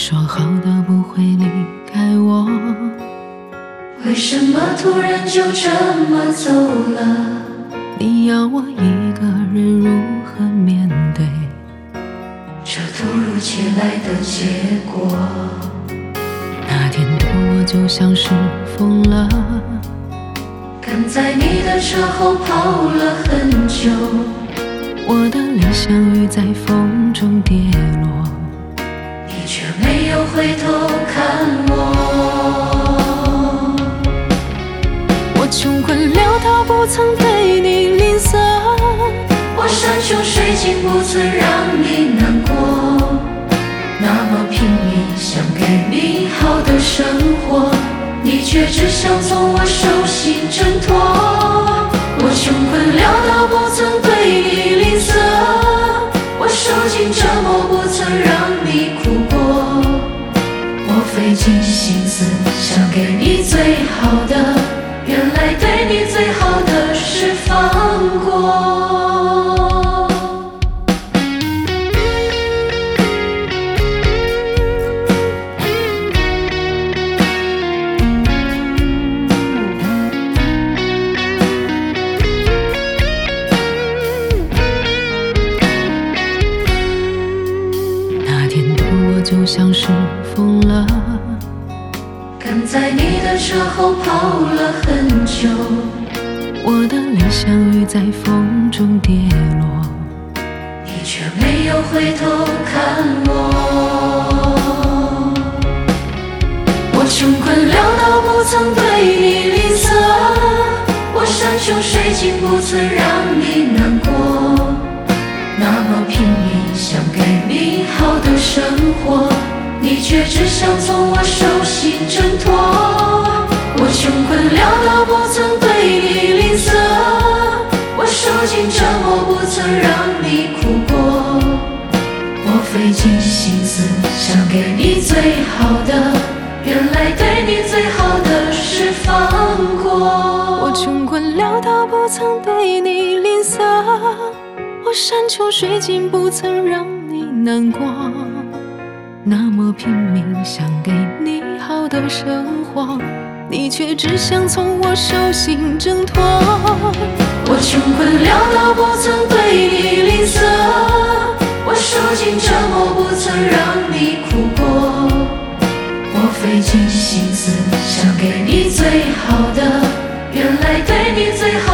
说好的不会离开我， 为什么突然就这么走了？ 你要我一个人如何面对这突如其来的结果？ 那天的我就像是疯了， 跟在你的车后跑了很久， 我的理想雨在风中跌落， 你却没有回头看我。 我穷困潦倒不曾对你吝啬， 我山穷水尽不曾让你难过，那么拼命想给你好的生活，你却只想从我手心挣脱。我穷困潦倒不曾对你吝啬，我受尽折磨不曾让你哭过，我费尽心思想给你最好的，原来对你最好的是放过。 就像是疯了， 跟在你的车后跑了很久， 我的理想雨在风中跌落， 你却没有回头看我。我穷困潦倒不曾对你吝啬，我山穷水尽不曾让你难过，那么拼命想给你好的生活，你却只想从我手心挣脱。我穷困潦倒不曾对你吝啬，我受尽折磨不曾让你哭过，我费尽心思想给你最好的，原来对你最好的是放过。 我穷困潦倒不曾对你吝啬，我山穷水尽不曾让你难过，那么拼命想给你好的生活，你却只想从我手心挣脱。 我穷困潦倒不曾对你吝啬，我受尽折磨不曾让你哭过，我费尽心思想给你最好的，原来对你最好